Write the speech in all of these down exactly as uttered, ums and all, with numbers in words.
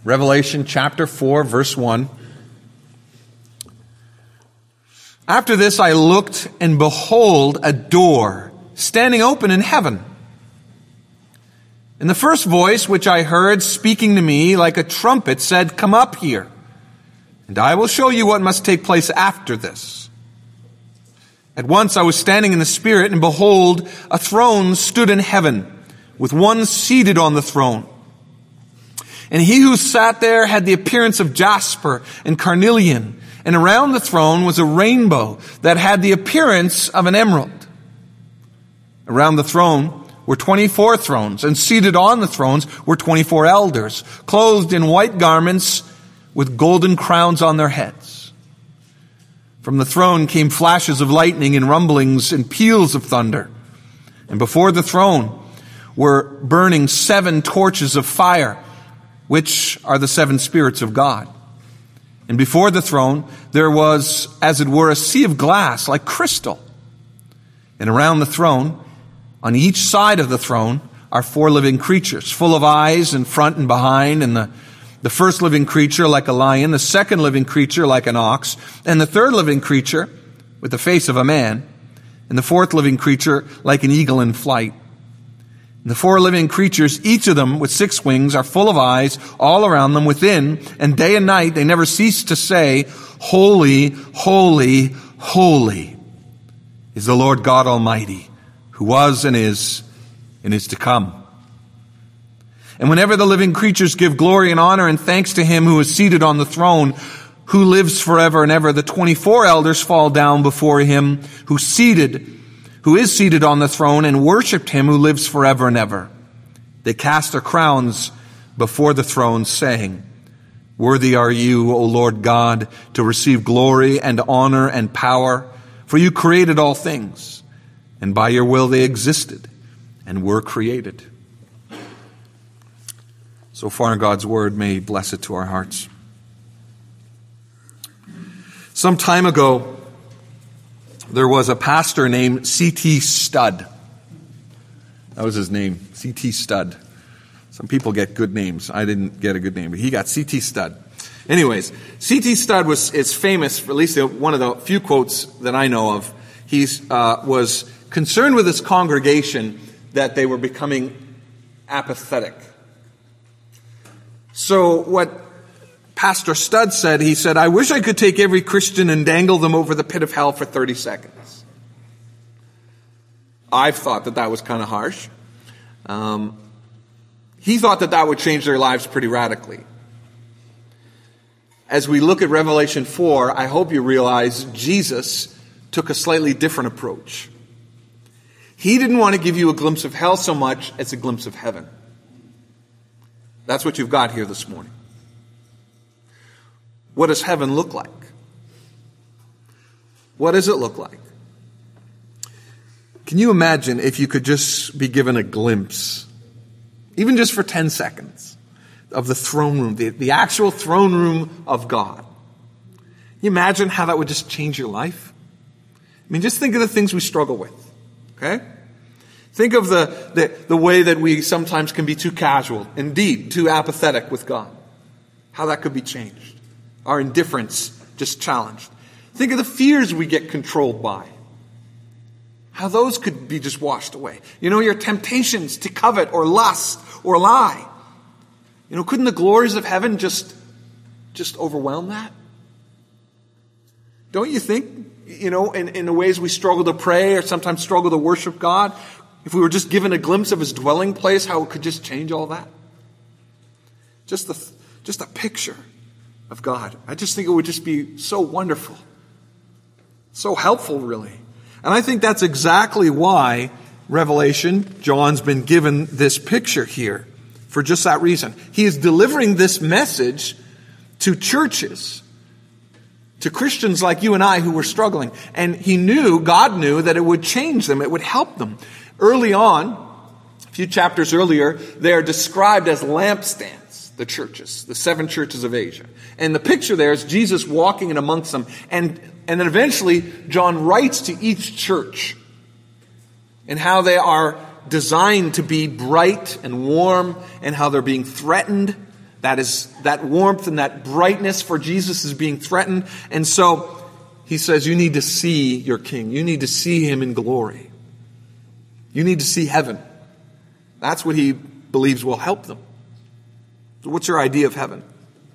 Revelation chapter four, verse one. After this I looked, and behold, a door standing open in heaven. And the first voice which I heard speaking to me like a trumpet said, "Come up here, and I will show you what must take place after this." At once I was standing in the Spirit, and behold, a throne stood in heaven, with one seated on the throne. And he who sat there had the appearance of jasper and carnelian, and around the throne was a rainbow that had the appearance of an emerald. Around the throne were twenty-four thrones, and seated on the thrones were twenty-four elders, clothed in white garments with golden crowns on their heads. From the throne came flashes of lightning and rumblings and peals of thunder. And before the throne were burning seven torches of fire, which are the seven spirits of God. And before the throne there was, as it were, a sea of glass like crystal. And around the throne, on each side of the throne, are four living creatures, full of eyes in front and behind, and the, the first living creature like a lion, the second living creature like an ox, and the third living creature with the face of a man, and the fourth living creature like an eagle in flight. And the four living creatures, each of them with six wings, are full of eyes all around them within, and day and night they never cease to say, "Holy, holy, holy is the Lord God Almighty, who was and is and is to come." And whenever the living creatures give glory and honor and thanks to him who is seated on the throne, who lives forever and ever, the twenty-four elders fall down before him who seated who is seated on the throne, and worshipped him who lives forever and ever. They cast their crowns before the throne, saying, "Worthy are you, O Lord God, to receive glory and honor and power, for you created all things, and by your will they existed and were created." So far in God's word, may he bless it to our hearts. Some time ago, there was a pastor named C T Studd. That was his name, C T Studd. Some people get good names. I didn't get a good name, but he got C T Studd. Anyways, C T Studd was is famous for at least one of the few quotes that I know of. He uh, was concerned with his congregation that they were becoming apathetic. So what Pastor Studd said, he said, "I wish I could take every Christian and dangle them over the pit of hell for thirty seconds. I've thought that that was kind of harsh. Um, he thought that that would change their lives pretty radically. As we look at Revelation four, I hope you realize Jesus took a slightly different approach. He didn't want to give you a glimpse of hell so much as a glimpse of heaven. That's what you've got here this morning. What does heaven look like? What does it look like? Can you imagine if you could just be given a glimpse, even just for ten seconds, of the throne room, the, the actual throne room of God? Can you imagine how that would just change your life? I mean, just think of the things we struggle with, okay? Think of the, the, the way that we sometimes can be too casual, indeed, too apathetic with God. How that could be changed. Our indifference just challenged. Think of the fears we get controlled by. How those could be just washed away. You know, your temptations to covet or lust or lie. You know, couldn't the glories of heaven just, just overwhelm that? Don't you think, you know, in, in the ways we struggle to pray or sometimes struggle to worship God, if we were just given a glimpse of his dwelling place, how it could just change all that? Just the, just a picture of God. I just think it would just be so wonderful. So helpful, really. And I think that's exactly why Revelation, John's been given this picture here. For just that reason. He is delivering this message to churches, to Christians like you and I who were struggling. And he knew, God knew, that it would change them. It would help them. Early on, a few chapters earlier, they are described as lampstands. The churches, the seven churches of Asia. And the picture there is Jesus walking in amongst them. And, and then eventually, John writes to each church and how they are designed to be bright and warm and how they're being threatened That is, that warmth and that brightness for Jesus is being threatened. And so he says, you need to see your king. You need to see him in glory. You need to see heaven. That's what he believes will help them. So what's your idea of heaven?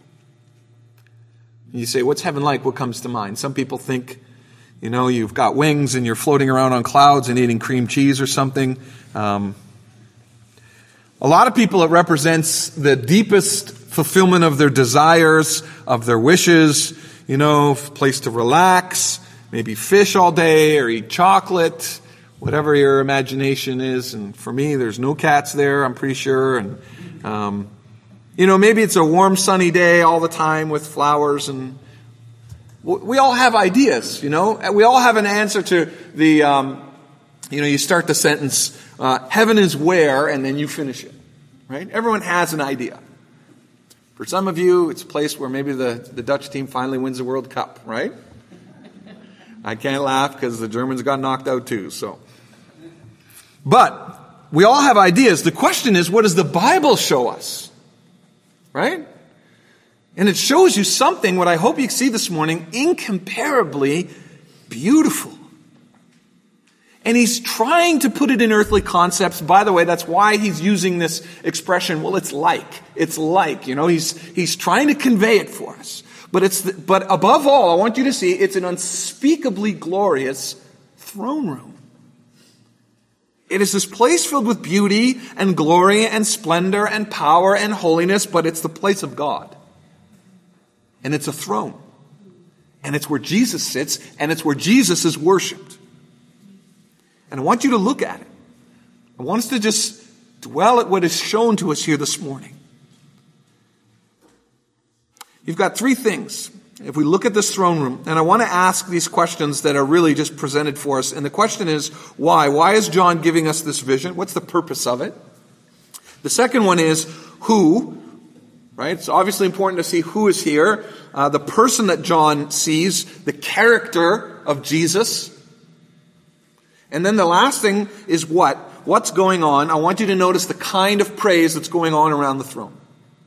You say, what's heaven like? What comes to mind? Some people think, you know, you've got wings and you're floating around on clouds and eating cream cheese or something. Um, a lot of people, it represents the deepest fulfillment of their desires, of their wishes, you know, place to relax, maybe fish all day or eat chocolate, whatever your imagination is. And for me, there's no cats there, I'm pretty sure. And, um, you know, maybe it's a warm, sunny day all the time with flowers. And we all have ideas, you know. We all have an answer to the, um, you know, you start the sentence, uh, heaven is where, and then you finish it, right? Everyone has an idea. For some of you, it's a place where maybe the, the Dutch team finally wins the World Cup, right? I can't laugh because the Germans got knocked out too, so. But we all have ideas. The question is, what does the Bible show us? Right? And it shows you something, what I hope you see this morning, incomparably beautiful. And he's trying to put it in earthly concepts. By the way, that's why he's using this expression, well, it's like. It's like, you know, he's he's trying to convey it for us. But it's the, but above all, I want you to see it's an unspeakably glorious throne room. It is this place filled with beauty and glory and splendor and power and holiness, but it's the place of God. And it's a throne. And it's where Jesus sits, and it's where Jesus is worshipped. And I want you to look at it. I want us to just dwell at what is shown to us here this morning. You've got three things. If we look at this throne room, and I want to ask these questions that are really just presented for us. And the question is, why? Why is John giving us this vision? What's the purpose of it? The second one is, who? Right? It's obviously important to see who is here. Uh, the person that John sees, the character of Jesus. And then the last thing is what? What's going on? I want you to notice the kind of praise that's going on around the throne.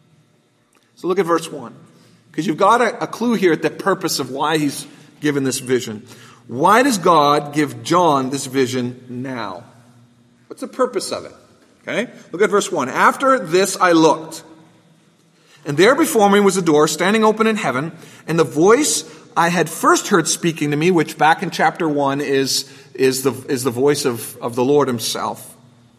So look at verse one. Because you've got a, a clue here at the purpose of why he's given this vision. Why does God give John this vision now? What's the purpose of it? Okay? Look at verse one. After this I looked, and there before me was a door standing open in heaven, and the voice I had first heard speaking to me, which back in chapter one is, is, the, is the voice of, of the Lord himself.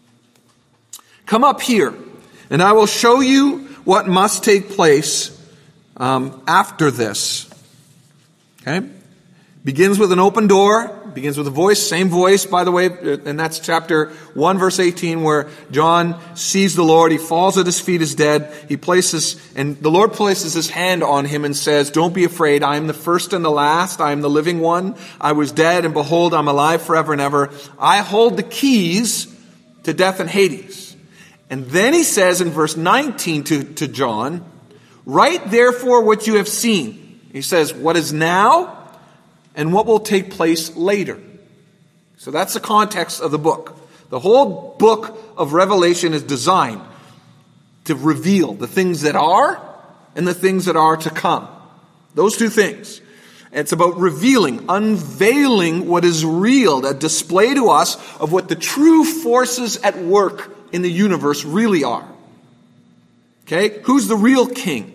Come up here, and I will show you what must take place um, after this. Okay? Begins with an open door. Begins with a voice, same voice, by the way, and that's chapter one, verse eighteen, where John sees the Lord. He falls at his feet as dead. He places, and the Lord places his hand on him and says, don't be afraid. I am the first and the last. I am the living one. I was dead, and behold, I'm alive forever and ever. I hold the keys to death and Hades. And then he says in verse nineteen to, to John, write therefore what you have seen. He says, what is now and what will take place later. So that's the context of the book. The whole book of Revelation is designed to reveal the things that are and the things that are to come. Those two things. It's about revealing, unveiling what is real, a display to us of what the true forces at work in the universe really are. Okay? Who's the real king?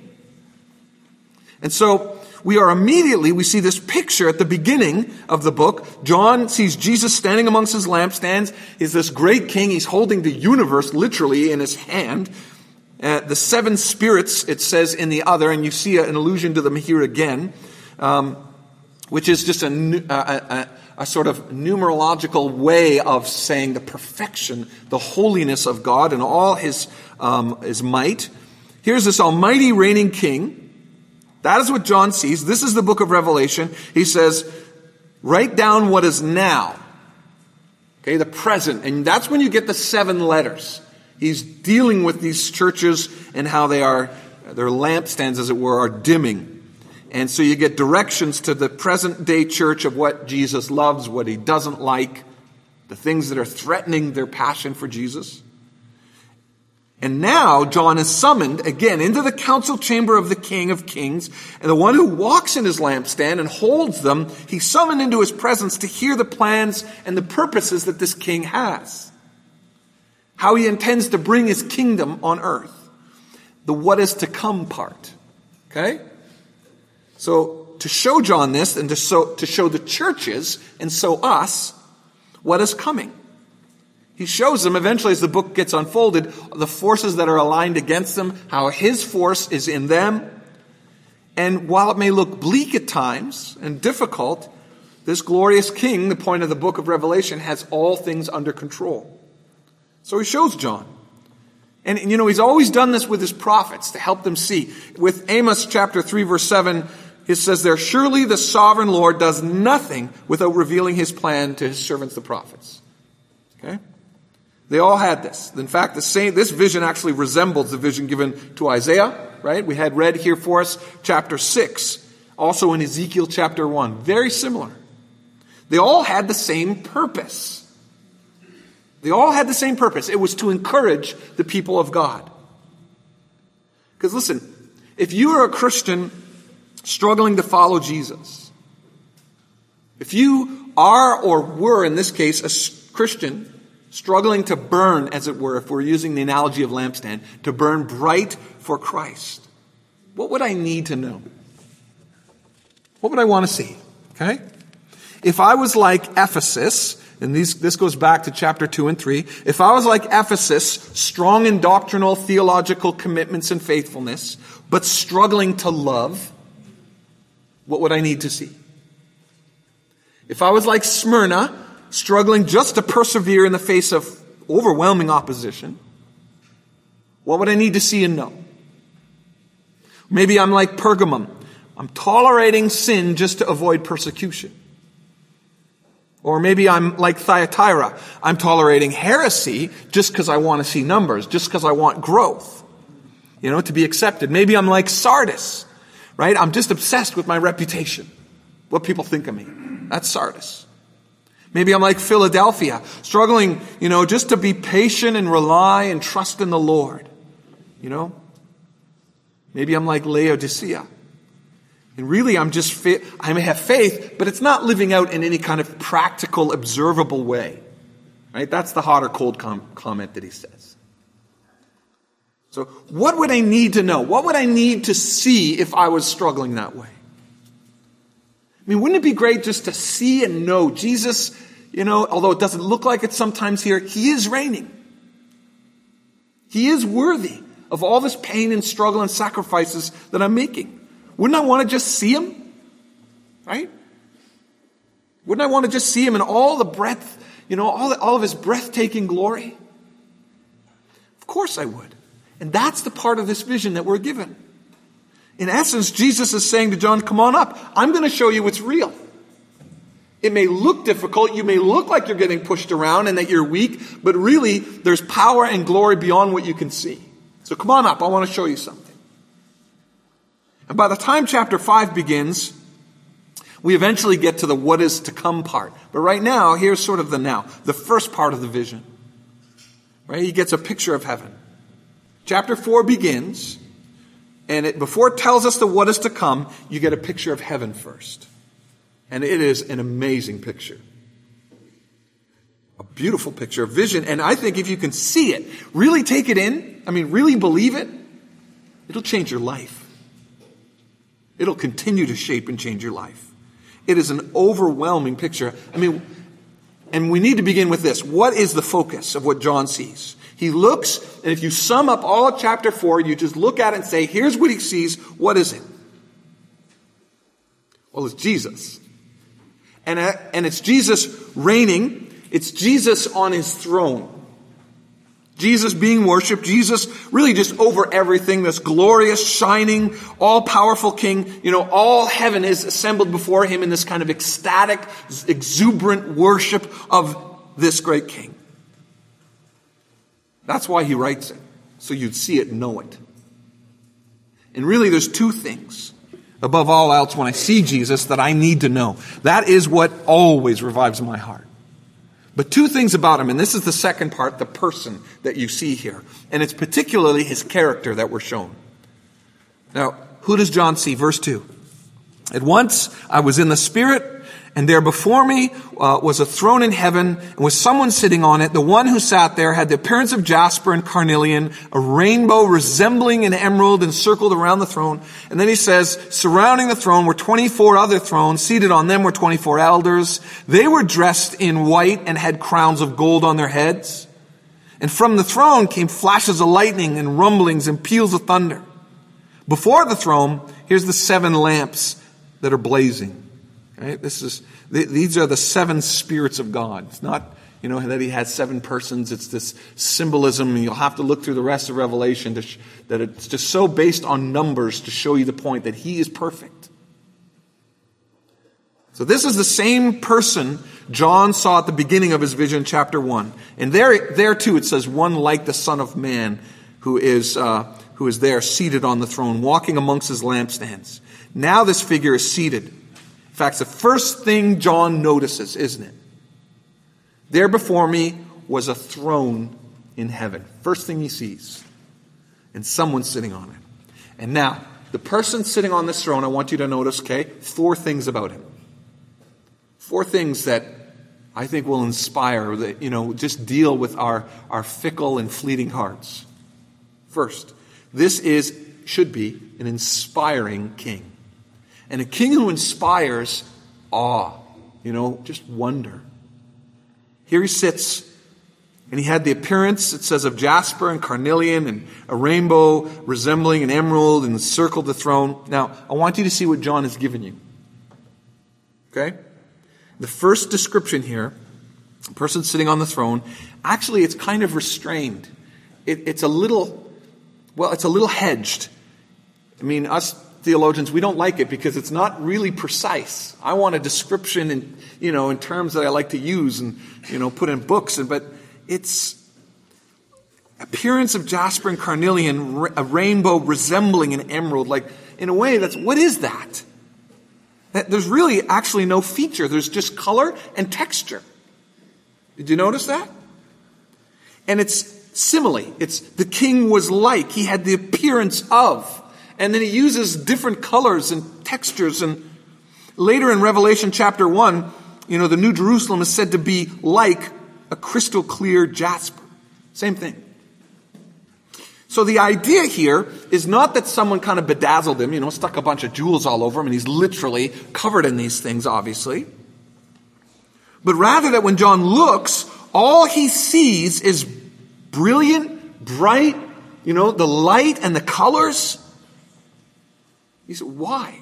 And so, we are immediately, we see this picture at the beginning of the book. John sees Jesus standing amongst his lampstands. He's this great king. He's holding the universe literally in his hand. Uh, the seven spirits, it says in the other, and you see an allusion to them here again, um, which is just a, a, a, a sort of numerological way of saying the perfection, the holiness of God and all his, um, his might. Here's this almighty reigning king. That is what John sees. This is the book of Revelation. He says, write down what is now. Okay, the present. And that's when you get the seven letters. He's dealing with these churches and how they are, their lampstands, as it were, are dimming. And so you get directions to the present day church of what Jesus loves, what he doesn't like, the things that are threatening their passion for Jesus. And now John is summoned again into the council chamber of the King of Kings, and the one who walks in his lampstand and holds them, he's summoned into his presence to hear the plans and the purposes that this king has. How he intends to bring his kingdom on earth. The what is to come part. Okay? So, to show John this and to show, to show the churches and so us what is coming. He shows them eventually as the book gets unfolded, the forces that are aligned against them, how his force is in them. And while it may look bleak at times and difficult, this glorious king, the point of the book of Revelation, has all things under control. So he shows John. And, you know, he's always done this with his prophets to help them see. With Amos chapter three, verse seven, it says there, surely the sovereign Lord does nothing without revealing his plan to his servants, the prophets. Okay? They all had this. In fact, the same, this vision actually resembles the vision given to Isaiah, right? We had read here for us chapter six, also in Ezekiel chapter one. Very similar. They all had the same purpose. They all had the same purpose. It was to encourage the people of God. Because listen, if you are a Christian struggling to follow Jesus, if you are or were, in this case, a Christian struggling to burn, as it were, if we're using the analogy of lampstand, to burn bright for Christ, what would I need to know? What would I want to see? Okay? If I was like Ephesus, and these, this goes back to chapter two and three, if I was like Ephesus, strong in doctrinal, theological commitments and faithfulness, but struggling to love, what would I need to see? If I was like Smyrna, struggling just to persevere in the face of overwhelming opposition, what would I need to see and know? Maybe I'm like Pergamum. I'm tolerating sin just to avoid persecution. Or maybe I'm like Thyatira. I'm tolerating heresy just because I want to see numbers, just because I want growth, you know, to be accepted. Maybe I'm like Sardis, right? I'm just obsessed with my reputation, what people think of me. That's Sardis. Maybe I'm like Philadelphia, struggling, you know, just to be patient and rely and trust in the Lord, you know. Maybe I'm like Laodicea. And really, I'm just, fa- I may have faith, but it's not living out in any kind of practical, observable way. Right? That's the hot or cold com- comment that he says. So what would I need to know? What would I need to see if I was struggling that way? I mean, wouldn't it be great just to see and know Jesus, you know, although it doesn't look like it sometimes here, he is reigning. He is worthy of all this pain and struggle and sacrifices that I'm making. Wouldn't I want to just see him? Right? Wouldn't I want to just see him in all the breadth, you know, all, the, all of his breathtaking glory? Of course I would. And that's the part of this vision that we're given. In essence, Jesus is saying to John, come on up. I'm going to show you what's real. It may look difficult. You may look like you're getting pushed around and that you're weak, but really there's power and glory beyond what you can see. So come on up. I want to show you something. And by the time chapter five begins, we eventually get to the what is to come part. But right now, here's sort of the now, the first part of the vision. Right? He gets a picture of heaven. Chapter four begins, and it, before it tells us the what is to come, you get a picture of heaven first. And it is an amazing picture. A beautiful picture, a vision. And I think if you can see it, really take it in, I mean, really believe it, it'll change your life. It'll continue to shape and change your life. It is an overwhelming picture. I mean, and we need to begin with this. What is the focus of what John sees? He looks, and if you sum up all of chapter four, you just look at it and say, here's what he sees. What is it? Well, it's Jesus. And, uh, and it's Jesus reigning. It's Jesus on his throne. Jesus being worshipped, Jesus really just over everything, this glorious, shining, all-powerful King. You know, all heaven is assembled before him in this kind of ecstatic, exuberant worship of this great King. That's why he writes it, so you'd see it and know it. And really there's two things, above all else, when I see Jesus that I need to know. That is what always revives my heart. But two things about him, and this is the second part, the person that you see here. And it's particularly his character that we're shown. Now, who does John see? Verse two. At once I was in the Spirit, and there before me uh, was a throne in heaven, and was someone sitting on it. The one who sat there had the appearance of jasper and carnelian, a rainbow resembling an emerald encircled around the throne. And then he says, surrounding the throne were twenty-four other thrones. Seated on them were twenty-four elders. They were dressed in white and had crowns of gold on their heads. And from the throne came flashes of lightning and rumblings and peals of thunder. Before the throne, here's the seven lamps that are blazing. Right? This is, these are the seven spirits of God. It's not, you know, that he has seven persons. It's this symbolism. And you'll have to look through the rest of Revelation to sh- that it's just so based on numbers to show you the point that he is perfect. So this is the same person John saw at the beginning of his vision, chapter one. And there, there too, it says, one like the Son of Man who is, uh, who is there seated on the throne, walking amongst his lampstands. Now this figure is seated. In fact, it's the first thing John notices, isn't it? There before me was a throne in heaven. First thing he sees. And someone sitting on it. And now, the person sitting on this throne, I want you to notice, okay, four things about him. Four things that I think will inspire, that, you know, just deal with our, our fickle and fleeting hearts. First, this is, should be, an inspiring king. And a king who inspires awe, you know, just wonder. Here he sits, and he had the appearance, it says, of jasper and carnelian and a rainbow resembling an emerald and encircled the throne. Now, I want you to see what John has given you. Okay? The first description here, a person sitting on the throne, actually it's kind of restrained. It, it's a little, well, it's a little hedged. I mean, us theologians, we don't like it because it's not really precise. I want a description in, you know, in terms that I like to use and, you know, put in books. And, but it's appearance of jasper and carnelian, a rainbow resembling an emerald. Like, in a way, that's, what is that? that? There's really actually no feature. There's just color and texture. Did you notice that? And it's simile. It's the king was like. He had the appearance of. And then he uses different colors and textures. And later in Revelation chapter one, you know, the New Jerusalem is said to be like a crystal clear jasper. Same thing. So the idea here is not that someone kind of bedazzled him, you know, stuck a bunch of jewels all over him, and he's literally covered in these things, obviously. But rather that when John looks, all he sees is brilliant, bright, you know, the light and the colors. He said, why?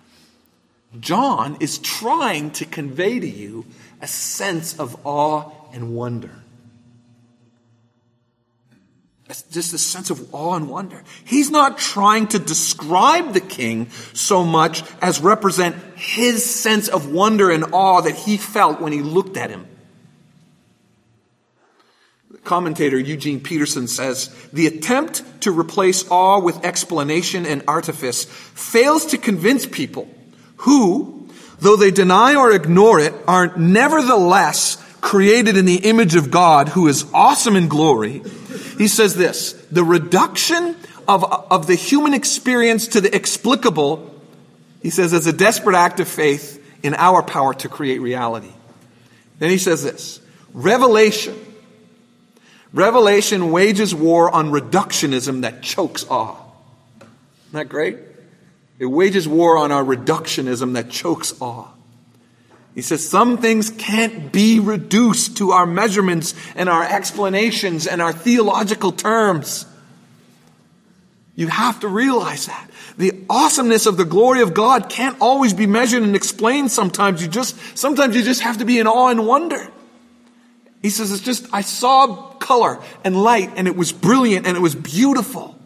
John is trying to convey to you a sense of awe and wonder. Just a sense of awe and wonder. He's not trying to describe the king so much as represent his sense of wonder and awe that he felt when he looked at him. Commentator Eugene Peterson says, the attempt to replace awe with explanation and artifice fails to convince people who, though they deny or ignore it, are nevertheless created in the image of God, who is awesome in glory. He says this, the reduction of, of the human experience to the explicable, he says, is a desperate act of faith in our power to create reality. Then he says this, revelation Revelation wages war on reductionism that chokes awe. Isn't that great? It wages war on our reductionism that chokes awe. He says some things can't be reduced to our measurements and our explanations and our theological terms. You have to realize that. The awesomeness of the glory of God can't always be measured and explained sometimes. You just, sometimes you just have to be in awe and wonder. He says, it's just, I saw color and light and it was brilliant and it was beautiful.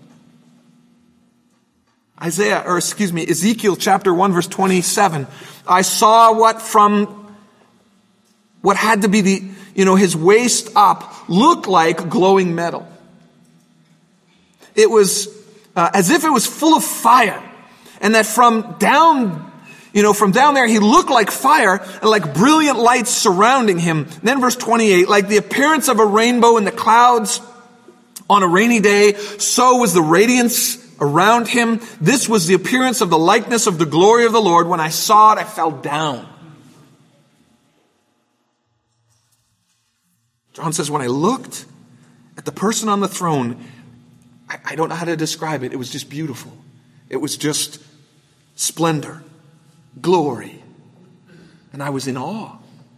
Isaiah, or excuse me, Ezekiel chapter one verse twenty-seven. I saw what from, what had to be the, you know, his waist up looked like glowing metal. It was uh, as if it was full of fire, and that from down, You know, from down there, he looked like fire and like brilliant lights surrounding him. And then verse twenty-eight, like the appearance of a rainbow in the clouds on a rainy day, so was the radiance around him. This was the appearance of the likeness of the glory of the Lord. When I saw it, I fell down. John says, when I looked at the person on the throne, I, I don't know how to describe it. It was just beautiful. It was just splendor, glory. And I was in awe.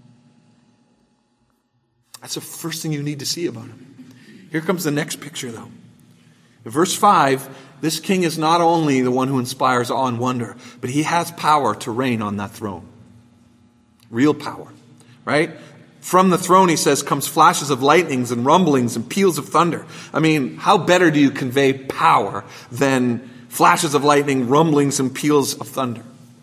That's the first thing you need to see about him. Here comes the next picture, though. In verse five, this king is not only the one who inspires awe and wonder, but he has power to reign on that throne. Real power, right? From the throne, he says, comes flashes of lightnings and rumblings and peals of thunder. I mean, how better do you convey power than flashes of lightning, rumblings, and peals of thunder?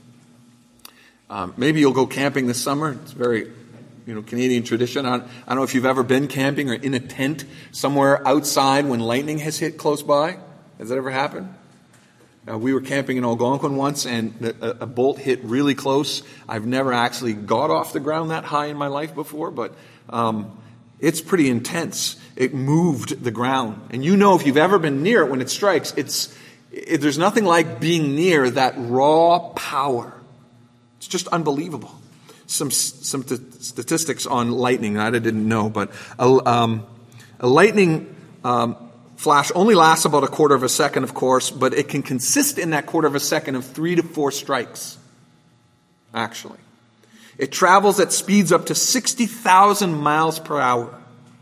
Um, maybe you'll go camping this summer. It's very, you know, Canadian tradition. I don't, I don't know if you've ever been camping or in a tent somewhere outside when lightning has hit close by. Has that ever happened? Uh, we were camping in Algonquin once, and a, a bolt hit really close. I've never actually got off the ground that high in my life before, but um, it's pretty intense. It moved the ground. And you know, if you've ever been near it when it strikes, it's it, there's nothing like being near that raw power. It's just unbelievable. Some some t- statistics on lightning that I didn't know, but a, um, a lightning um, flash only lasts about a quarter of a second, of course, but it can consist in that quarter of a second of three to four strikes, actually. It travels at speeds up to sixty thousand miles per hour.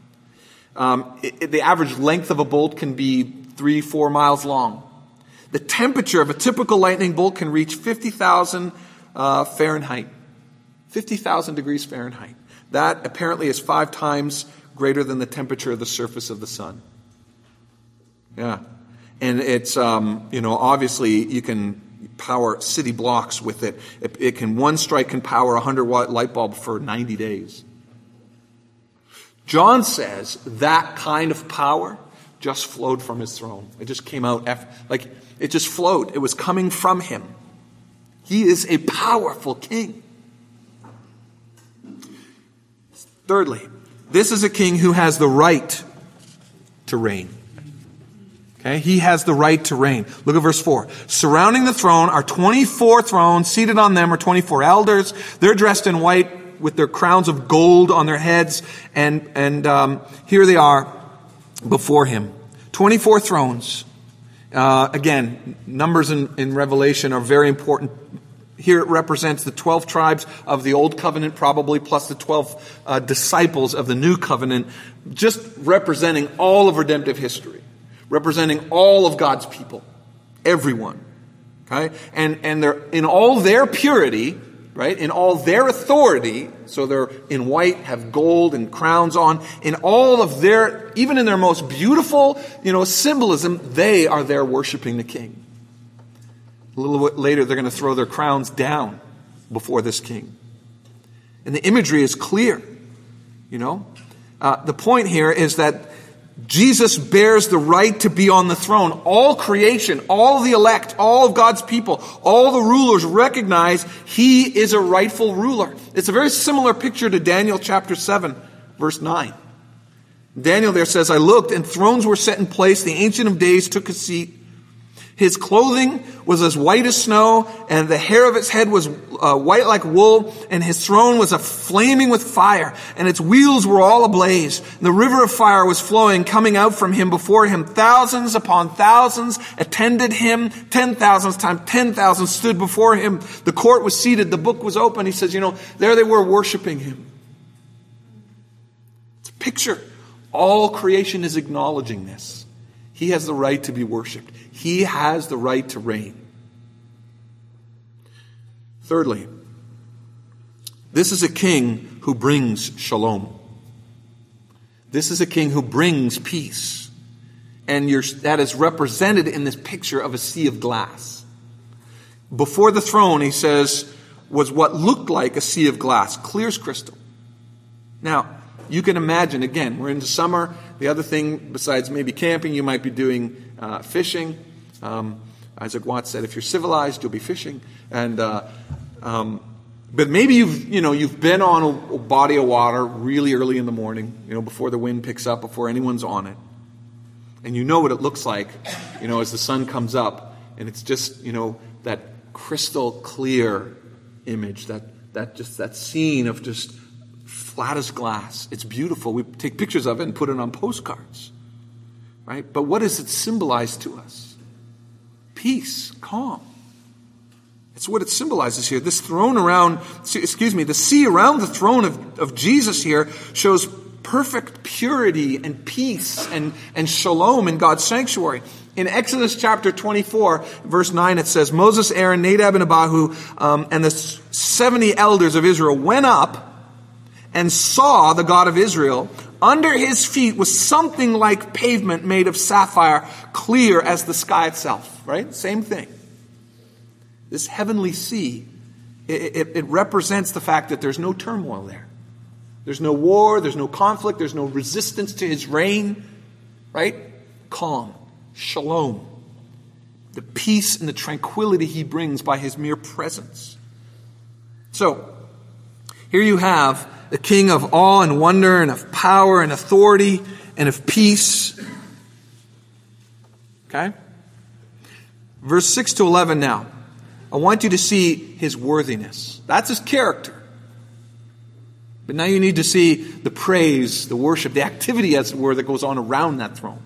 Um, it, it, the average length of a bolt can be three, four miles long. The temperature of a typical lightning bolt can reach fifty thousand uh, Fahrenheit. fifty thousand degrees Fahrenheit. That apparently is five times greater than the temperature of the surface of the sun. Yeah. And it's, um, you know, obviously you can power city blocks with it. It, it can, one strike can power a hundred watt light bulb for ninety days. John says that kind of power just flowed from his throne. It just came out, like, it just flowed. It was coming from him. He is a powerful king. Thirdly, this is a king who has the right to reign. Okay, he has the right to reign. Look at verse four. Surrounding the throne are twenty-four thrones. Seated on them are twenty-four elders. They're dressed in white with their crowns of gold on their heads. And, and um, here they are before him. twenty-four thrones. Uh, again, numbers in, in Revelation are very important. Here it represents the twelve tribes of the Old Covenant, probably, plus the twelve uh, disciples of the New Covenant, just representing all of redemptive history, representing all of God's people, everyone. Okay, and and they're in all their purity, right? In all their authority. So they're in white, have gold and crowns on. In all of their, even in their most beautiful, you know, symbolism, they are there worshiping the King. A little bit later, they're going to throw their crowns down before this king. And the imagery is clear, you know. Uh, the point here is that Jesus bears the right to be on the throne. All creation, all the elect, all of God's people, all the rulers recognize he is a rightful ruler. It's a very similar picture to Daniel chapter seven, verse nine. Daniel there says, I looked, and thrones were set in place. The Ancient of Days took a seat. His clothing was as white as snow, and the hair of his head was uh, white like wool, and his throne was a flaming with fire, and its wheels were all ablaze. And the river of fire was flowing, coming out from him before him. Thousands upon thousands attended him. Ten thousands times ten thousand stood before him. The court was seated. The book was open. He says, you know, there they were worshiping him. It's a picture. All creation is acknowledging this. He has the right to be worshipped. He has the right to reign. Thirdly, this is a king who brings shalom. This is a king who brings peace. And you're, that is represented in this picture of a sea of glass. Before the throne, he says, was what looked like a sea of glass, clear as crystal. Now, you can imagine, again, we're into summer. The other thing, besides maybe camping, you might be doing uh, fishing. Um, Isaac Watts said, if you're civilized, you'll be fishing. And uh, Um, but maybe you've, you know, you've been on a, a body of water really early in the morning, you know, before the wind picks up, before anyone's on it. And you know what it looks like, you know, as the sun comes up. And it's just, you know, that crystal clear image, that, that just that scene of just flat as glass. It's beautiful. We take pictures of it and put it on postcards. Right? But what does it symbolize to us? Peace, calm. It's what it symbolizes here. This throne around, excuse me, the sea around the throne of, of Jesus here shows perfect purity and peace and, and shalom in God's sanctuary. In Exodus chapter twenty-four, verse nine, it says, Moses, Aaron, Nadab, and Abihu, um, and the seventy elders of Israel went up and saw the God of Israel. Under his feet was something like pavement made of sapphire, clear as the sky itself. Right? Same thing. This heavenly sea, it, it, it represents the fact that there's no turmoil there. There's no war, there's no conflict, there's no resistance to his reign. Right? Calm, shalom. The peace and the tranquility he brings by his mere presence. So, here you have the King of awe and wonder and of power and authority and of peace. Okay? Verse six to eleven now. I want you to see his worthiness. That's his character. But now you need to see the praise, the worship, the activity, as it were, that goes on around that throne.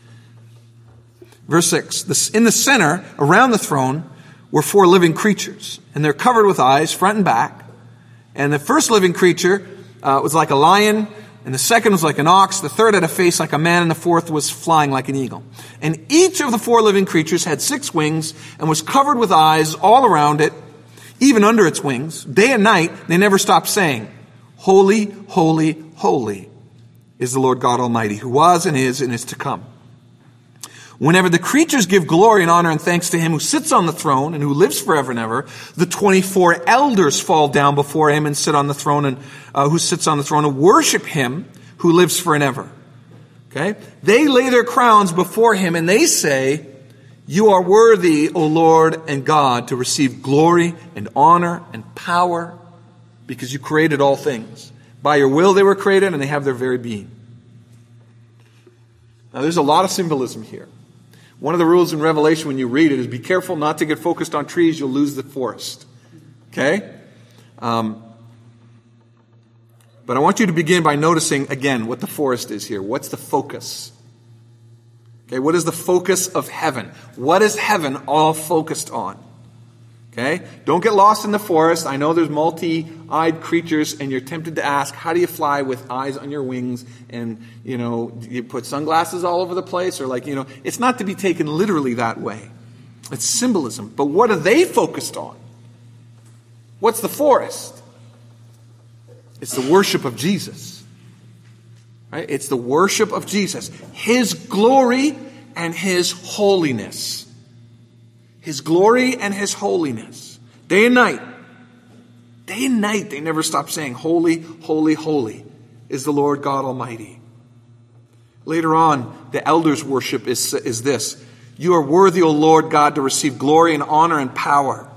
Verse six. In the center, around the throne, were four living creatures. And they're covered with eyes, front and back. And the first living creature uh, was like a lion, and the second was like an ox, the third had a face like a man, and the fourth was flying like an eagle. And each of the four living creatures had six wings and was covered with eyes all around it, even under its wings. Day and night, they never stopped saying, Holy, holy, holy is the Lord God Almighty, who was and is and is to come. Whenever the creatures give glory and honor and thanks to him who sits on the throne and who lives forever and ever, the twenty-four elders fall down before him and sit on the throne and uh, who sits on the throne and worship him who lives forever. Okay? They lay their crowns before him and they say, You are worthy, O Lord and God, to receive glory and honor and power because you created all things. By your will they were created and they have their very being. Now there's a lot of symbolism here. One of the rules in Revelation when you read it is be careful not to get focused on trees. You'll lose the forest. Okay? Um, but I want you to begin by noticing, again, what the forest is here. What's the focus? Okay, what is the focus of heaven? What is heaven all focused on? Okay? Don't get lost in the forest. I know there's multi-eyed creatures and you're tempted to ask, how do you fly with eyes on your wings and, you know, you put sunglasses all over the place or like, you know, it's not to be taken literally that way. It's symbolism. But what are they focused on? What's the forest? It's the worship of Jesus. Right? It's the worship of Jesus. His glory and his holiness. His glory and his holiness. Day and night. Day and night they never stop saying, Holy, holy, holy is the Lord God Almighty. Later on, the elders' worship is, is this. You are worthy, O Lord God, to receive glory and honor and power.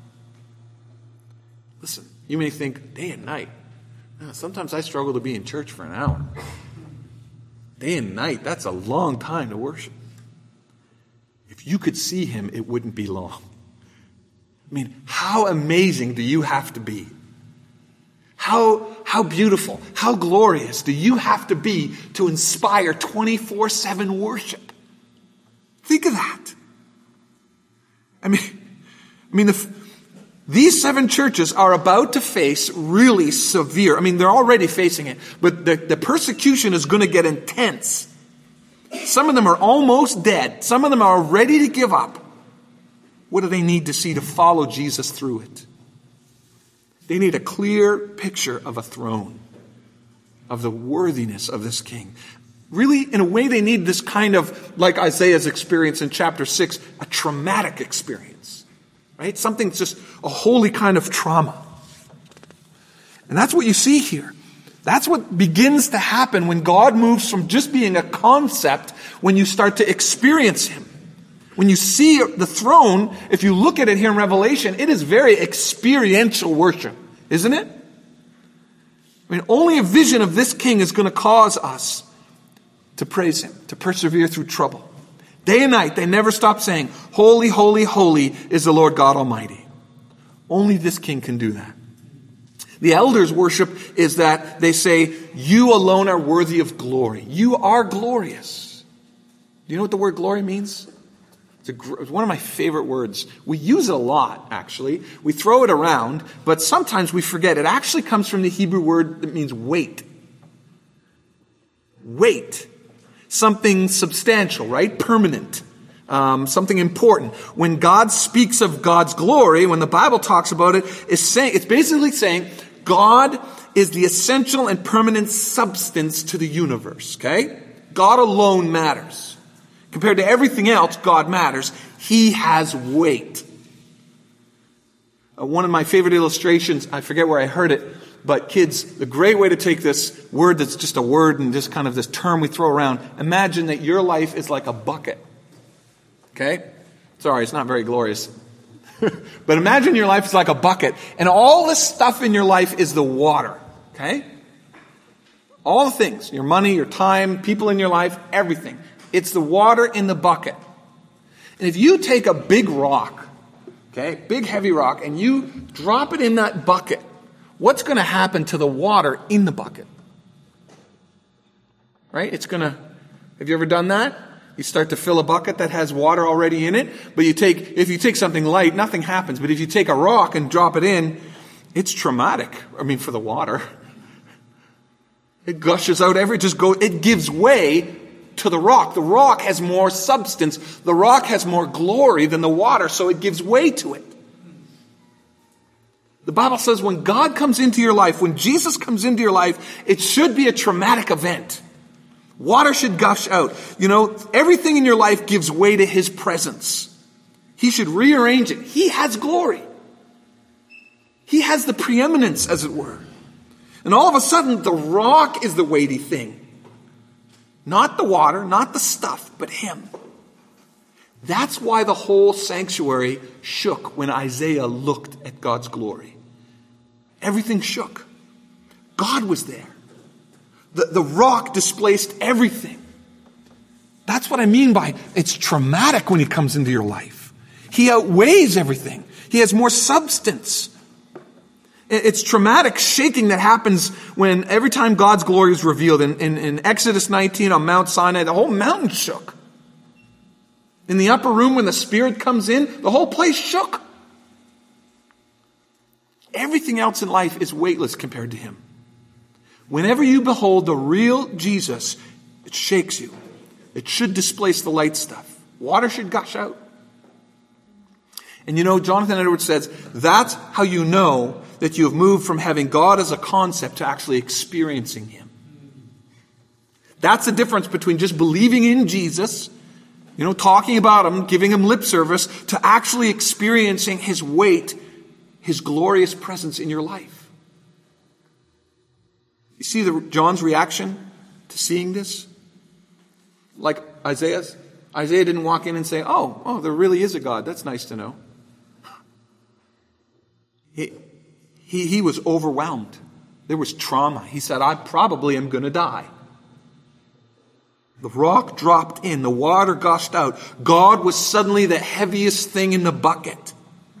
Listen, you may think, day and night. Sometimes I struggle to be in church for an hour. Day and night, that's a long time to worship. If you could see him, it wouldn't be long. I mean, how amazing do you have to be? How, how beautiful, how glorious do you have to be to inspire twenty-four seven worship? Think of that. I mean, I mean, the, these seven churches are about to face really severe, I mean, they're already facing it, but the, the persecution is going to get intense. Some of them are almost dead. Some of them are ready to give up. What do they need to see to follow Jesus through it? They need a clear picture of a throne, of the worthiness of this king. Really, in a way, they need this kind of, like Isaiah's experience in chapter six, a traumatic experience. Right? Something just a holy kind of trauma. And that's what you see here. That's what begins to happen when God moves from just being a concept when you start to experience him. When you see the throne, if you look at it here in Revelation, it is very experiential worship, isn't it? I mean, only a vision of this king is going to cause us to praise him, to persevere through trouble. Day and night, they never stop saying, holy, holy, holy is the Lord God Almighty. Only this king can do that. The elders' worship is that they say, you alone are worthy of glory. You are glorious. Do you know what the word glory means? It's, a, it's one of my favorite words. We use it a lot, actually. We throw it around, but sometimes we forget. It actually comes from the Hebrew word that means weight. Weight. Something substantial, right? Permanent. Um, something important. When God speaks of God's glory, when the Bible talks about it, it's saying, it's basically saying God is the essential and permanent substance to the universe, okay? God alone matters. Compared to everything else, God matters. He has weight. Uh, one of my favorite illustrations, I forget where I heard it, but kids, the great way to take this word that's just a word and just kind of this term we throw around, imagine that your life is like a bucket. Okay? Sorry, it's not very glorious. But imagine your life is like a bucket, and all the stuff in your life is the water. Okay? All the things, your money, your time, people in your life, everything. It's the water in the bucket. And if you take a big rock, okay, big heavy rock, and you drop it in that bucket, what's going to happen to the water in the bucket? Right? It's going to, have you ever done that? You start to fill a bucket that has water already in it, but you take, if you take something light, nothing happens. But if you take a rock and drop it in, it's traumatic. I mean, for the water. It gushes out every, just go, it gives way to the rock. The rock has more substance. The rock has more glory than the water, so it gives way to it. The Bible says when God comes into your life, when Jesus comes into your life, it should be a traumatic event. Water should gush out. You know, everything in your life gives way to his presence. He should rearrange it. He has glory. He has the preeminence, as it were. And all of a sudden, the rock is the weighty thing. Not the water, not the stuff, but him. That's why the whole sanctuary shook when Isaiah looked at God's glory. Everything shook. God was there. The, the rock displaced everything. That's what I mean by it's traumatic when he comes into your life. He outweighs everything. He has more substance. It's traumatic shaking that happens when every time God's glory is revealed. In, in, in Exodus nineteen on Mount Sinai, the whole mountain shook. In the upper room when the Spirit comes in, the whole place shook. Everything else in life is weightless compared to him. Whenever you behold the real Jesus, it shakes you. It should displace the light stuff. Water should gush out. And you know, Jonathan Edwards says, that's how you know that you have moved from having God as a concept to actually experiencing him. That's the difference between just believing in Jesus, you know, talking about him, giving him lip service, to actually experiencing his weight, his glorious presence in your life. You see the, John's reaction to seeing this? Like Isaiah's? Isaiah didn't walk in and say, oh, oh, there really is a God. That's nice to know. He, he, he was overwhelmed. There was trauma. He said, I probably am going to die. The rock dropped in. The water gushed out. God was suddenly the heaviest thing in the bucket.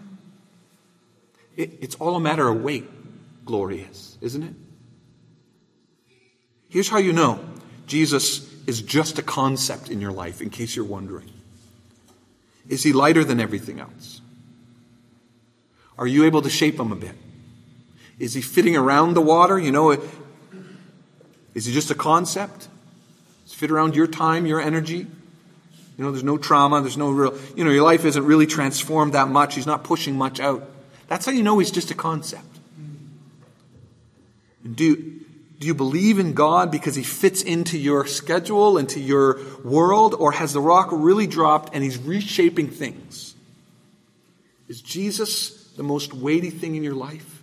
It, it's all a matter of weight, glory is, isn't it? Here's how you know Jesus is just a concept in your life, in case you're wondering. Is he lighter than everything else? Are you able to shape him a bit? Is he fitting around the water? You know, is he just a concept? Does he fit around your time, your energy? You know, there's no trauma, there's no real, you know, your life isn't really transformed that much. He's not pushing much out. That's how you know he's just a concept. Do you, do you believe in God because he fits into your schedule, into your world, or has the rock really dropped and he's reshaping things? Is Jesus the most weighty thing in your life?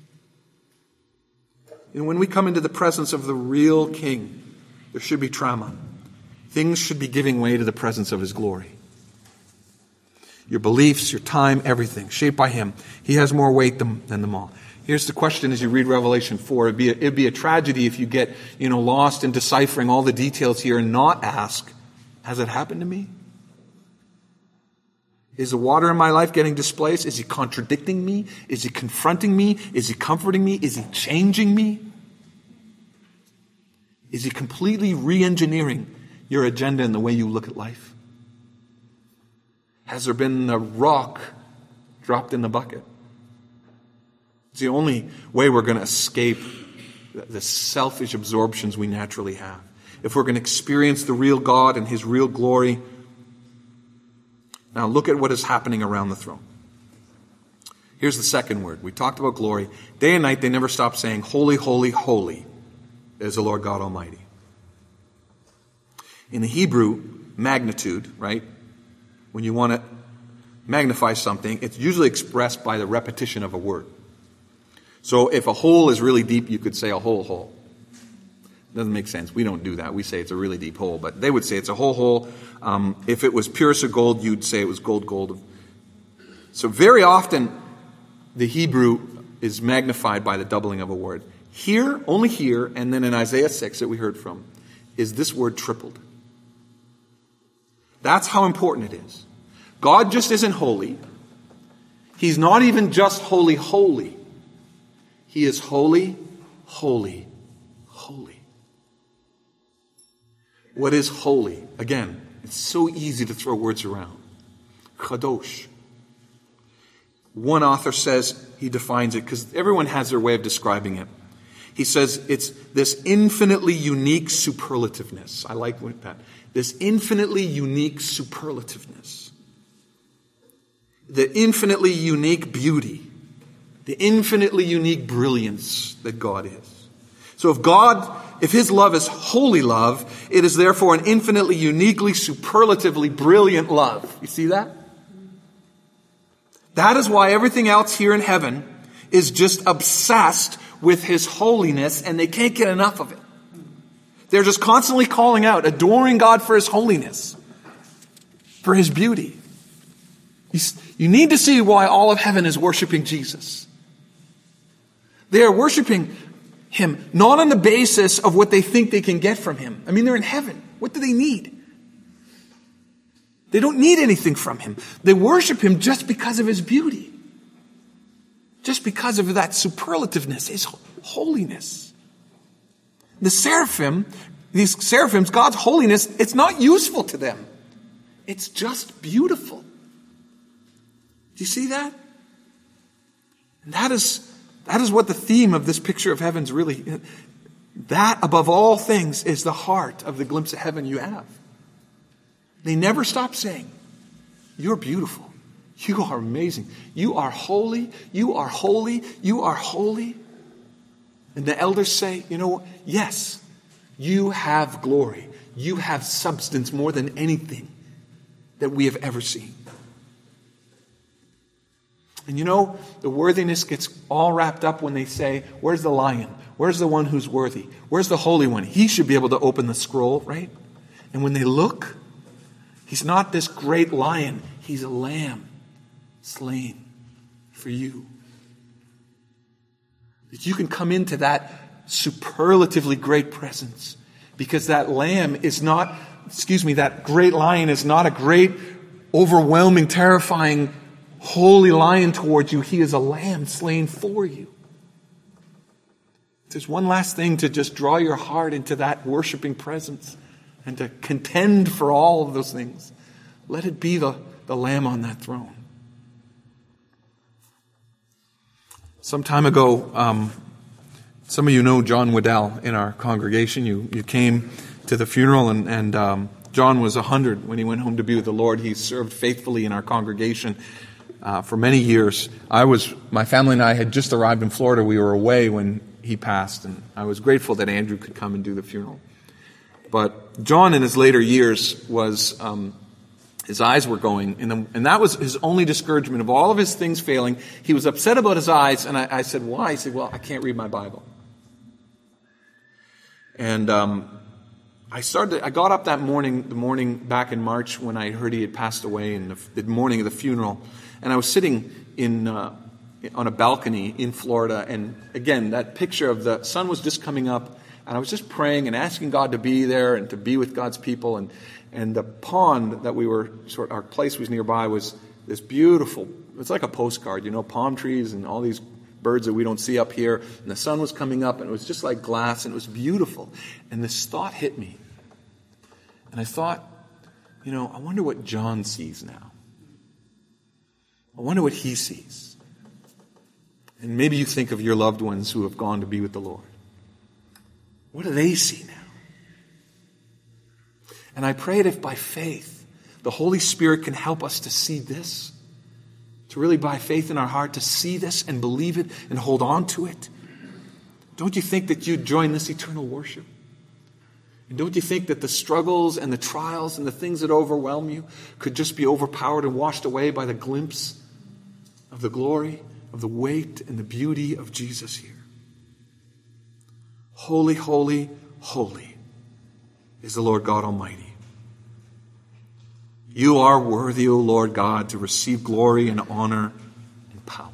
You know, when we come into the presence of the real King, there should be trauma. Things should be giving way to the presence of his glory. your beliefs, your time, everything, shaped by him. He has more weight than, than them all. Here's the question as you read Revelation four. It'd be, a, it'd be a tragedy if you get, you know, lost in deciphering all the details here and not ask, has it happened to me? Is the water in my life getting displaced? Is he contradicting me? Is he confronting me? Is he comforting me? Is he changing me? Is he completely re-engineering your agenda and the way you look at life? Has there been a rock dropped in the bucket? It's the only way we're going to escape the selfish absorptions we naturally have. If we're going to experience the real God and his real glory. Now look at what is happening around the throne. Here's the second word. We talked about glory. Day and night they never stop saying, holy, holy, holy is the Lord God Almighty. In the Hebrew, magnitude, right? When you want to magnify something, it's usually expressed by the repetition of a word. So if a hole is really deep, you could say a whole hole. Doesn't make sense. We don't do that. We say it's a really deep hole, but they would say it's a whole hole. Um, if it was purest of gold, you'd say it was gold, gold. So very often, the Hebrew is magnified by the doubling of a word. Here, only here, and then in Isaiah six that we heard from, is this word tripled. That's how important it is. God just isn't holy. He's not even just holy, holy. He is holy, holy, holy. What is holy? Again, it's so easy to throw words around. Kadosh. One author says, he defines it, because everyone has their way of describing it. He says it's this infinitely unique superlativeness. I like that. This infinitely unique superlativeness. The infinitely unique beauty. The infinitely unique brilliance that God is. So if God, if his love is holy love, it is therefore an infinitely, uniquely, superlatively brilliant love. You see that? That is why everything else here in heaven is just obsessed with his holiness, and they can't get enough of it. They're just constantly calling out, adoring God for his holiness, for his beauty. You need to see why all of heaven is worshiping Jesus. They are worshiping him not on the basis of what they think they can get from him. I mean, they're in heaven. What do they need? They don't need anything from him. They worship him just because of his beauty. Just because of that superlativeness, his holiness. The seraphim, these seraphims, God's holiness, it's not useful to them. It's just beautiful. Do you see that? And that is, that is what the theme of this picture of heaven's really, that above all things is the heart of the glimpse of heaven you have. They never stop saying, you're beautiful. You are amazing. You are holy. You are holy. You are holy. And the elders say, you know what? Yes, you have glory. You have substance more than anything that we have ever seen. And you know, the worthiness gets all wrapped up when they say, where's the lion? Where's the one who's worthy? Where's the Holy One? He should be able to open the scroll, right? And when they look, he's not this great lion. He's a lamb slain for you. That you can come into that superlatively great presence. Because that lamb is not, excuse me, that great lion is not a great, overwhelming, terrifying, holy lion towards you. He is a lamb slain for you. There's one last thing to just draw your heart into that worshiping presence and to contend for all of those things. Let it be the, the lamb on that throne. Some time ago, um, some of you know John Waddell in our congregation. You you came to the funeral, and, and um, John was one hundred when he went home to be with the Lord. He served faithfully in our congregation uh, for many years. I was, my family and I had just arrived in Florida. We were away when he passed, and I was grateful that Andrew could come and do the funeral. But John, in his later years, was um, his eyes were going, and, the, and that was his only discouragement of all of his things failing. He was upset about his eyes, and I, I said, why? He said, well, I can't read my Bible. And um, I started. I got up that morning, the morning back in March when I heard he had passed away, in the, the morning of the funeral, and I was sitting in uh, on a balcony in Florida, and again, that picture of the sun was just coming up, and I was just praying and asking God to be there and to be with God's people, and and the pond that we were sort our place was nearby was this beautiful. It's like a postcard, you know, palm trees and all these birds that we don't see up here, and the sun was coming up, and it was just like glass, and it was beautiful, and this thought hit me. And I thought, you know, I wonder what John sees now. I wonder what he sees. And maybe you think of your loved ones who have gone to be with the Lord. What do they see now? And I prayed if by faith the Holy Spirit can help us to see this, to really by faith in our heart to see this and believe it and hold on to it. Don't you think that you'd join this eternal worship? And don't you think that the struggles and the trials and the things that overwhelm you could just be overpowered and washed away by the glimpse of the glory, of the weight and the beauty of Jesus here? Holy, holy, holy is the Lord God Almighty. You are worthy, O Lord God, to receive glory and honor and power.